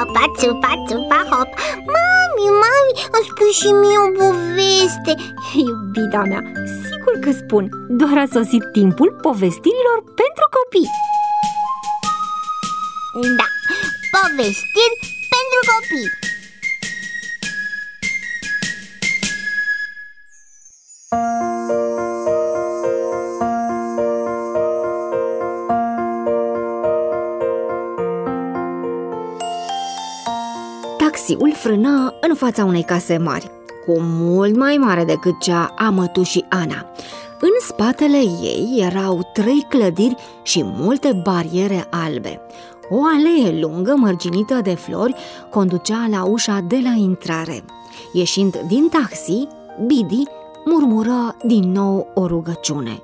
țupa, țupa, țupa, hop. Mami, îmi spui și mie o poveste. Iubita mea, sigur că spun. Doar a sosit timpul povestirilor pentru copii. Da, povestiri pentru copii. Taxiul frâna în fața unei case mari, cu mult mai mare decât cea a mătușii Ana. În spatele ei erau 3 clădiri și multe bariere albe. O alee lungă, mărginită de flori, conducea la ușa de la intrare. Ieșind din taxi, Bidi murmură din nou o rugăciune.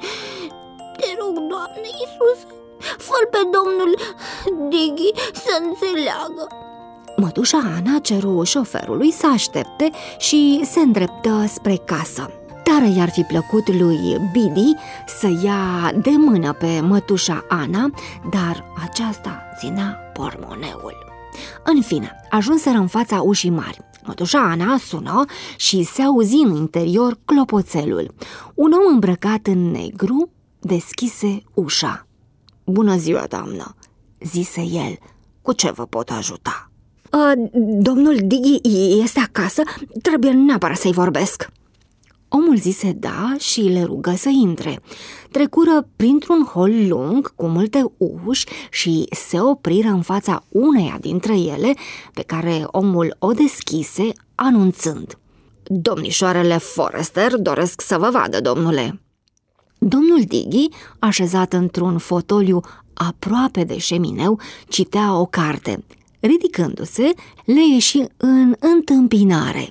Te rog, Doamne Iisuse, fă-l pe domnul Dighi să înțeleagă. Mătușa Ana ceru șoferului să aștepte și se îndreptă spre casă. Tare i-ar fi plăcut lui Bidi să ia de mână pe mătușa Ana, dar aceasta ținea pormoneul. În fine, ajunseră în fața ușii mari. Mătușa Ana sună și se auzi în interior clopoțelul. Un om îmbrăcat în negru deschise ușa. "Bună ziua, doamnă," zise el. "Cu ce vă pot ajuta?" Domnul Dighi este acasă? Trebuie neapărat să-i vorbesc." Omul zise da și le rugă să intre. Trecură printr-un hol lung cu multe uși și se opriră în fața uneia dintre ele, pe care omul o deschise, anunțând: "Domnișoarele Forrester doresc să vă vadă, domnule." Domnul Dighi, așezat într-un fotoliu aproape de șemineu, citea o carte. Ridicându-se, le ieși în întâmpinare.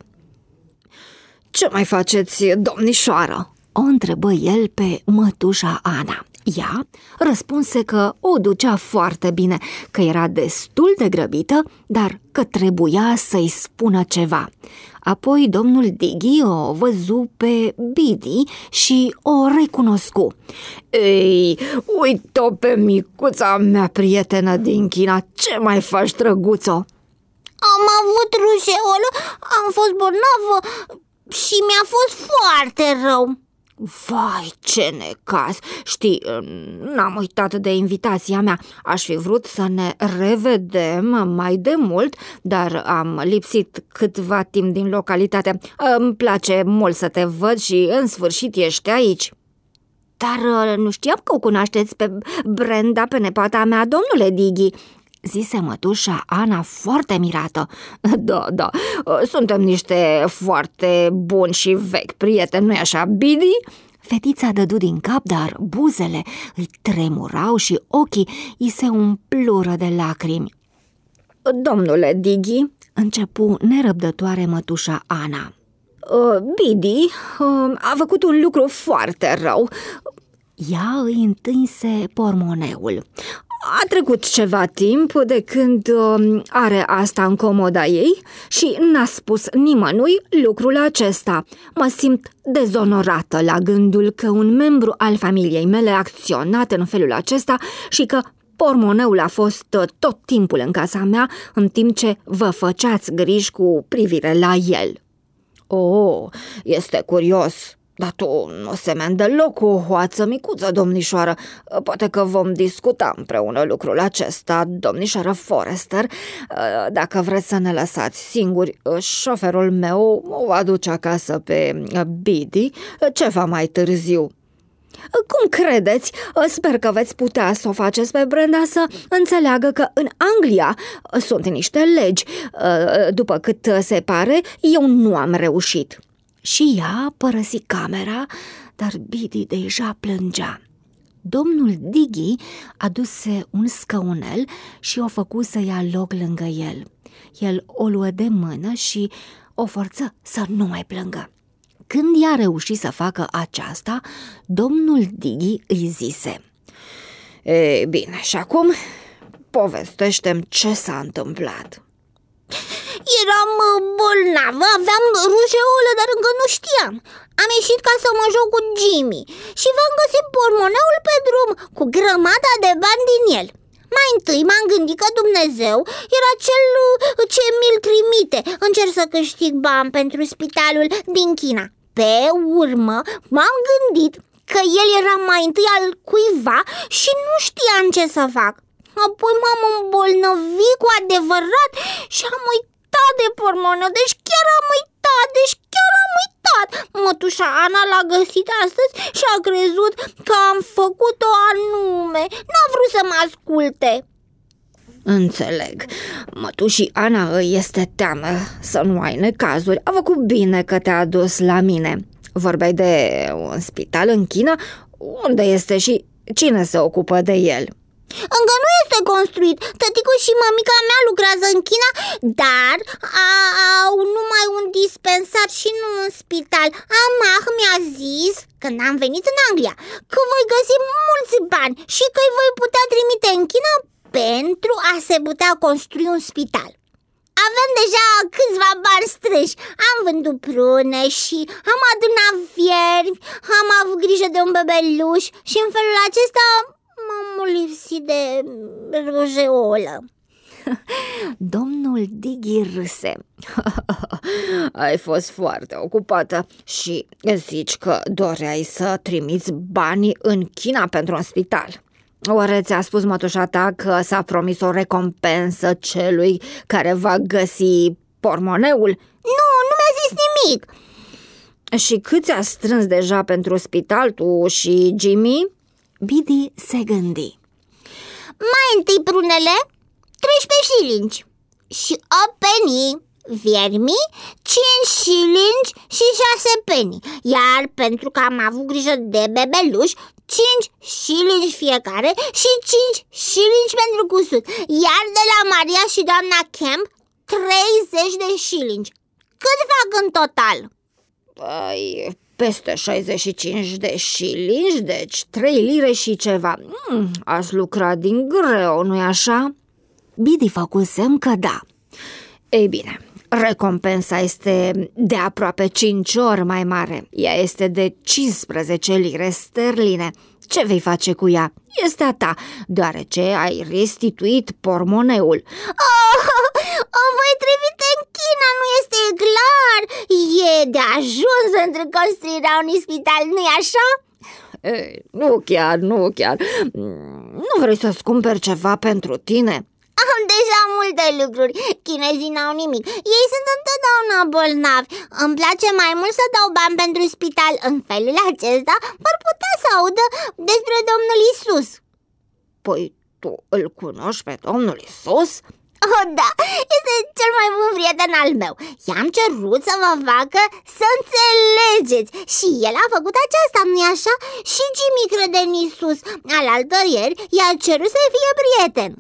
"Ce mai faceți, domnișoară?" o întrebă el pe mătușa Ana. Ea răspunse că o ducea foarte bine, că era destul de grăbită, dar că trebuia să-i spună ceva. Apoi domnul Dighi o văzu pe Bidi și o recunoscu. "Ei, uite-o pe micuța mea prietenă din China, ce mai faci, drăguțo?" Am avut rușeolă, am fost bolnavă și mi-a fost foarte rău." Vai, ce necaz! Știi, n-am uitat de invitația mea. Aș fi vrut să ne revedem mai de mult, dar am lipsit câtva timp din localitate. Îmi place mult să te văd și în sfârșit ești aici." "Dar nu știam că o cunoașteți pe Brenda, pe nepoata mea, domnule Dighi," zise mătușa Ana foarte mirată. Da, suntem niște foarte buni și vechi prieteni, nu-i așa, Bidi?" Fetița dădu din cap, dar buzele îi tremurau și ochii îi se umplură de lacrimi. "Domnule Dighi," începu nerăbdătoare mătușa Ana, "Bidi a făcut un lucru foarte rău." Ea îi întinse pormoneul. "A trecut ceva timp de când are asta în comoda ei și n-a spus nimănui lucrul acesta. Mă simt dezonorată la gândul că un membru al familiei mele a acționat în felul acesta și că pormoneul a fost tot timpul în casa mea în timp ce vă făceați griji cu privire la el." "Oh, este curios. Dar tu nu semeni deloc cu o hoață micuță, domnișoară. Poate că vom discuta împreună lucrul acesta, domnișoară Forrester. Dacă vreți să ne lăsați singuri, șoferul meu o va duce acasă pe Bidi ceva mai târziu." "Cum credeți? Sper că veți putea să o faceți pe Brenda să înțeleagă că în Anglia sunt niște legi. După cât se pare, eu nu am reușit." Și ea părăsi camera, dar Bidi deja plângea. Domnul Dighi aduse un scăunel și o făcu să ia loc lângă el. El o luă de mână și o forță să nu mai plângă. Când ea reuși să facă aceasta, domnul Dighi îi zise: "Ei, bine, și acum povestește-mi ce s-a întâmplat." Eram bolnavă, aveam rujeolă, dar încă nu știam. Am ieșit ca să mă joc cu Jimmy și v-am găsit pormoneul pe drum cu grămada de bani din el. Mai întâi m-am gândit că Dumnezeu era cel ce mi-l trimite. Încerc să câștig bani pentru spitalul din China. Pe urmă m-am gândit că el era mai întâi al cuiva și nu știam ce să fac. Apoi m-am îmbolnăvit cu adevărat și am uitat de pormoneu. Deci chiar am uitat. Mătușa Ana l-a găsit astăzi și a crezut că am făcut-o anume. N-a vrut să mă asculte. Înțeleg. Mătușii Ana îi este teamă să nu ai necazuri. A făcut bine că te-a adus la mine. Vorbeai de un spital în China? Unde este și cine se ocupă de el? Încă nu este construit. Tăticul și mămica mea lucrează în China, dar au numai un dispensar și nu un spital. Amah mi-a zis, când am venit în Anglia, că voi găsi mulți bani și că îi voi putea trimite în China pentru a se putea construi un spital. Avem deja câțiva bani strânși. Am vândut prune și am adunat viermi, am avut grijă de un bebeluș și în felul acesta m-am lipsit de rujeolă. Domnul Diggy râse. Ai fost foarte ocupată și zici că doreai să trimiți banii în China pentru un spital. Oare ți-a spus mătușa ta că s-a promis o recompensă celui care va găsi pormoneul? Nu mi-a zis nimic. Și cât ți-a strâns deja pentru spital, tu și Jimmy? Biddy se gândi. Mai întâi prunele, 13 șilingi și 8 penny, viermii, 5 șilingi și 6 penny. Iar pentru că am avut grijă de bebeluș, 5 șilingi fiecare și 5 șilingi pentru cusut. Iar de la Maria și doamna Kemp, 30 de șilingi. Cât fac în total? Peste 65 de șilingi, deci 3 lire și ceva. Ați lucrat din greu, nu-i așa? Biddy făcu semn că da. Ei bine, recompensa este de aproape 5 ori mai mare. Ea este de 15 lire sterline. Ce vei face cu ea? Este a ta, deoarece ai restituit pormoneul. O voi trimite în China, nu este clar? E de ajuns pentru construirea unui spital, nu-i așa? Nu chiar. Nu vrei să-ți cumperi ceva pentru tine? Am deja multe lucruri. Chinezii n-au nimic. Ei sunt întotdeauna bolnavi. Îmi place mai mult să dau bani pentru spital. În felul acesta vor putea să audă despre Domnul Isus. Păi tu îl cunoști pe Domnul Isus? Oh, da, este cel mai bun prieten al meu. I-am cerut să vă facă să înțelegeți și el a făcut aceasta, nu-i așa? Și Jimmy crede în Isus. Alaltăieri i-a cerut să fie prieten.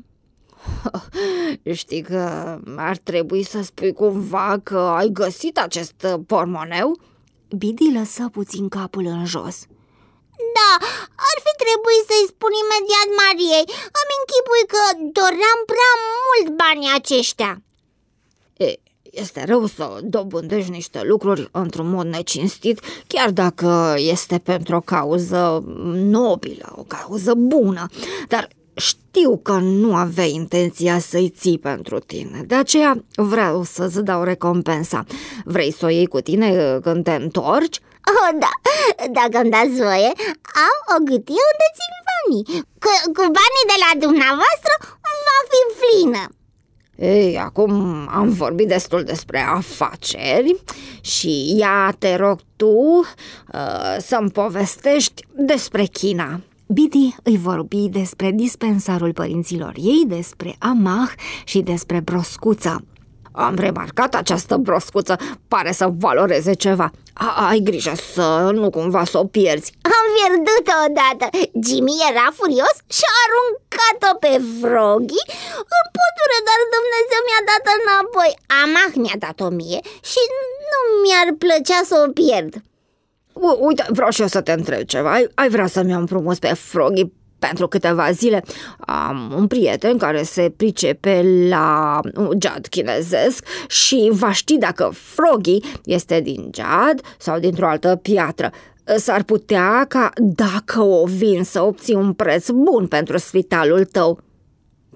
Știi că ar trebui să spui cumva că ai găsit acest pormoneu? Biddy lăsă puțin capul în jos. Da, ar fi trebuit să-i spun imediat Mariei. Îmi închipui că doream prea mult banii aceștia. Este rău să dobândești niște lucruri într-un mod necinstit, chiar dacă este pentru o cauză nobilă, o cauză bună. Dar știu că nu aveai intenția să-i ții pentru tine, de aceea vreau să-ți dau recompensa. Vrei să o iei cu tine când te întorci? Oh, da, dacă îmi dați voie, am o gâtie unde țin banii. Cu banii de la dumneavoastră va fi plină. Ei, acum am vorbit destul despre afaceri și ia te rog tu să-mi povestești despre China. Biddy îi vorbi despre dispensarul părinților ei, despre Amah și despre broscuță. Am remarcat această broscuță, pare să valoreze ceva. Ai grijă să nu cumva să o pierzi. Am pierdut-o odată. Jimmy era furios și a aruncat-o pe Froggy în pădure, dar Dumnezeu mi-a dat-o înapoi. Amah mi-a dat-o mie și nu mi-ar plăcea să o pierd. Uite, vreau și eu să te întreb ceva. Ai vrea să-mi iau împrumut pe Froggy pentru câteva zile? Am un prieten care se pricepe la jad chinezesc și va ști dacă Froggy este din jad sau dintr-o altă piatră. S-ar putea ca, dacă o vin, să obții un preț bun pentru spitalul tău.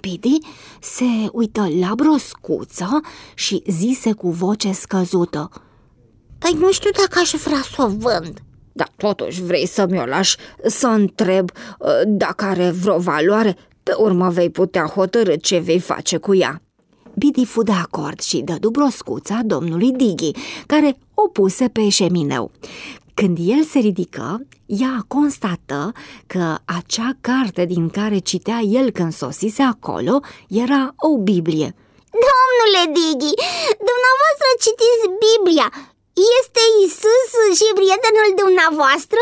Bidi se uită la broscuță și zise cu voce scăzută: Păi nu știu dacă aș vrea să o vând. Dar totuși vrei să mi-o lași să întreb dacă are vreo valoare? Pe urmă vei putea hotărî ce vei face cu ea. Bidi fu de acord și dădu broscuța domnului Dighi, care o puse pe șemineu. Când el se ridică, ea constată că acea carte din care citea el când sosise acolo era o Biblie. Domnule Dighi, dumneavoastră citiți Biblia. Este Iisus și prietenul dumneavoastră?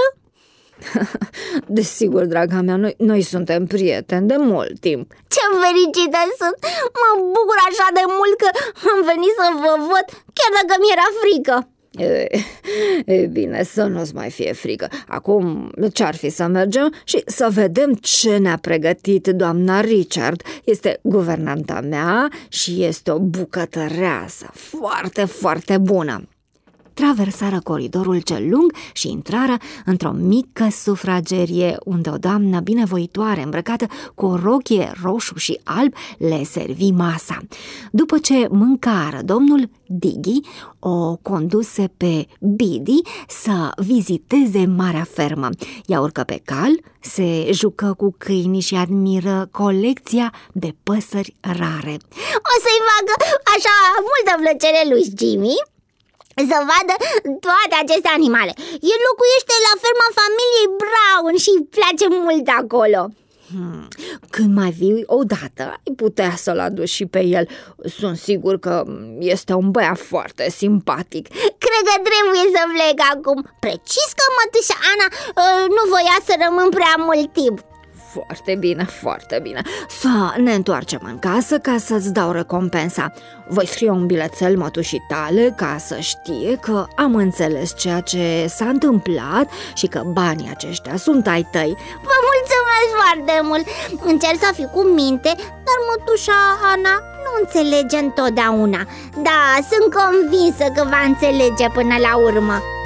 Desigur, draga mea, noi suntem prieteni de mult timp. Ce fericită sunt! Mă bucur așa de mult că am venit să vă văd, chiar dacă mi-era frică. E bine, să nu-ți mai fie frică. Acum ce-ar fi să mergem și să vedem ce ne-a pregătit doamna Richard. Este guvernanta mea și este o bucătăreasă foarte, foarte bună. Traversară coridorul cel lung și intrară într-o mică sufragerie unde o doamnă binevoitoare îmbrăcată cu o rochie roșu și alb le servi masa. După ce mâncară, domnul Dighi o conduse pe Bidi să viziteze marea fermă. Ea urcă pe cal, se jucă cu câinii și admiră colecția de păsări rare. O să-i facă așa multă plăcere lui Jimmy să vadă toate aceste animale. El locuiește la ferma familiei Brown și îi place mult acolo. Când mai vii odată, ai putea să-l aduci și pe el. Sunt sigur că este un băiat foarte simpatic. Cred că trebuie să plec acum. Precis că mătușa Ana nu voia să rămân prea mult timp. Foarte bine, foarte bine. Să ne întoarcem în casă ca să-ți dau recompensa. Voi scrie un bilețel mătușii tale ca să știe că am înțeles ceea ce s-a întâmplat și că banii aceștia sunt ai tăi. Vă mulțumesc foarte mult. Încerc să fiu cu minte, dar mătușa Ana nu înțelege întotdeauna. Da, sunt convinsă că va înțelege până la urmă.